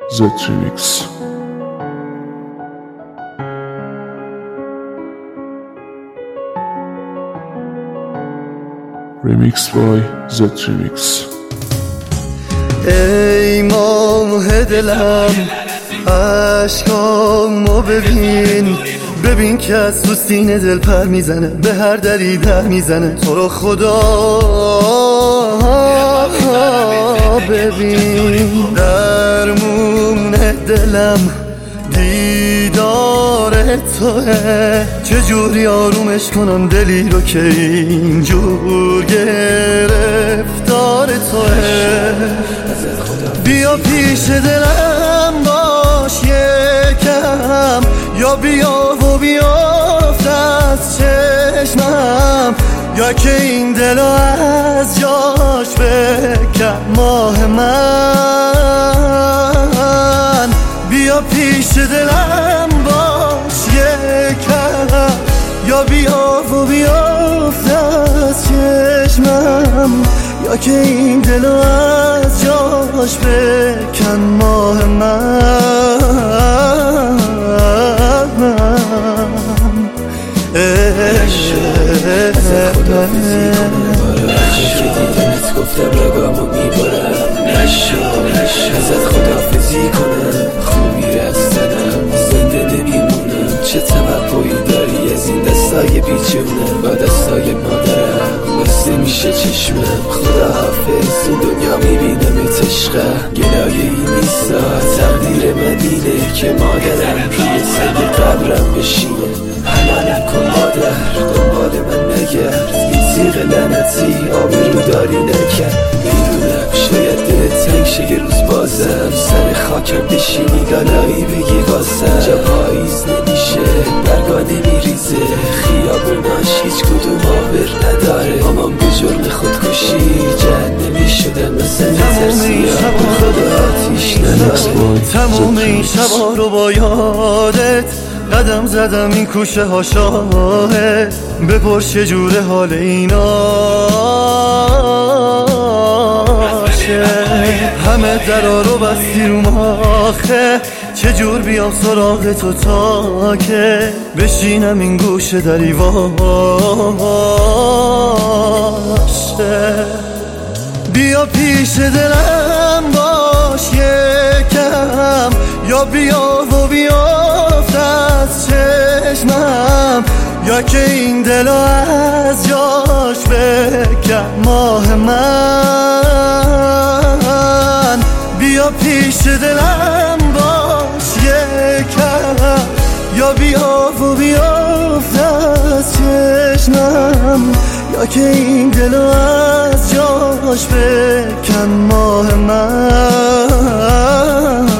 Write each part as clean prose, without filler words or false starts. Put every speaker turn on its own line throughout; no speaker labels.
Zetrix. Remix by Zetrix.
ای ماه دلم عشقامو ببین که از تو سینه دل پر میزنه، به هر دری در میزنه. تو رو خدا ببین، درمون دلم دیدار توه. چجوری آرومش کنم دلی رو که اینجور گرفتار توه. بیا پیش دلم باش یکم، یا بیا و بیافت از چشمم، یا که این دلو از جاش بکن. ماه من بیا پیش دلم باش یکم، یا بیا و بیافت از چشمم، یا که این دلو از جاش بکن. ماه من
که دیدمت گفتم رگامو میبارم، نشو ازت خداحافظی کنم. خوبی رفتنم زنده نمیمونم، چه توقعی داری از این دستای بیچونم؟ با دستای مادرم بسته میشه چشمم. خداحافظ تو دنیا میبینمت عشقم، گلایه ای نیستا تقدیر من اینه که مادرم روی سر قبرم بشینه. حلالم کن مادر، دنبال من نگرد، این تیغ لعنتی آبرو داری نکرد. میدونم شاید دلت تنگ شه یه روز بازم سر خاکم بشینی لالایی بگی بازم. جا پاییز نمیشه برگا نمیریزه، خیابوناش هیچ کدوم آبر نداره. مامان به جرم خودکشی جهنمی شدن مثل ترسی خدا آتیش نداره.
تموم این شبا رو با یادت قدم زدم این کوچه ها شاهد. بپرس چجوره حال ایناشه، همه درا رو بستی رو ماخه. چجور بیام سراغ تو تا که بشینم این گوشه دری واشه. بیا پیش دلم باش یکم، یا بیا و بیافت از چشمم، یا که این دلو از جاش بکن. ماه من بیا پیش دلم باش یکم، یا بیا و بیافت از چشمم، یا که این دلو از جاش بکن. ماه من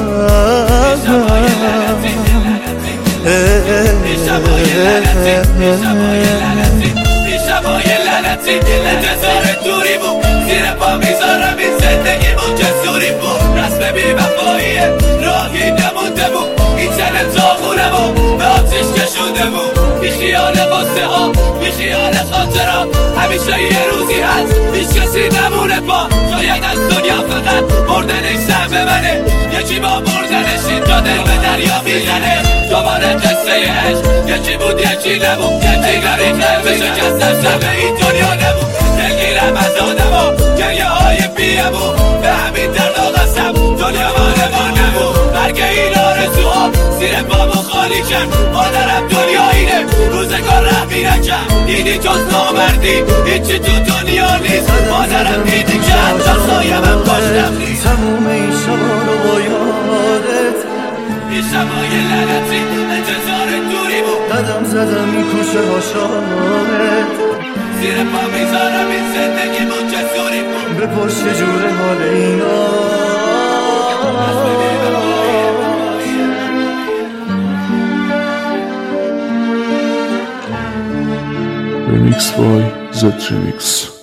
شبای لعنتی انتظار دوری بود، زیر پا میذارم این زندگی بود جسوری بود. رسم بی وفاییه راهی نمونده بود، این تن تاخونه بود به آتش کشونده بود. بی خیال قصه ها بی خیال خاطرات، همیشه یه روزی هست هیچ کسی نمونه پا. شاید از دنیا فقط بردنش سهم منه، یکی با بردنش اینجا دل به دریا میزنه. دوباره قصه عشق یکی بود یکی نبود، یکی غریق قلب شکستم سهم این دنیا نبود. دلگیرم از آدما گریه های بیمو، به همین درد آقاسم دنیا مانمون نبود. برگ این آرزوها زیر بابا خالی کرد، مادرم دنیا اینه روزگار رحمی نکرد. دیدی جز نامردی هیچی تو دنیا نیست، مادرم دیدی که حتی سایه من پاشتم نیست.
تموم این شبا رو با یادت
این شبای لعنتی انتظار دوری بود،
قدم زدم این کوچه ها شاهد.
زیر پا میذارم این زندگی بود جسوری بود.
بپرس چجوره حال اینا.
Remix by Zetrix.